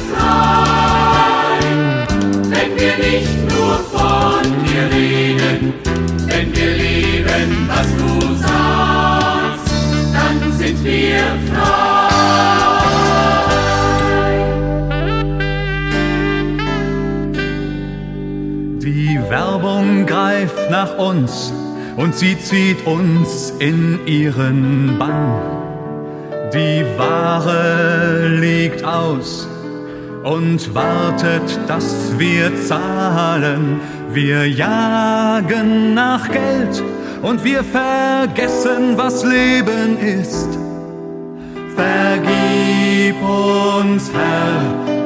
frei. Wenn wir nicht nur von dir reden, wenn wir leben, was du sagst, dann sind wir frei. Die Werbung greift nach uns und sie zieht uns in ihren Bann. Die Ware liegt aus und wartet, dass wir zahlen. Wir jagen nach Geld und wir vergessen, was Leben ist. Vergib uns, Herr,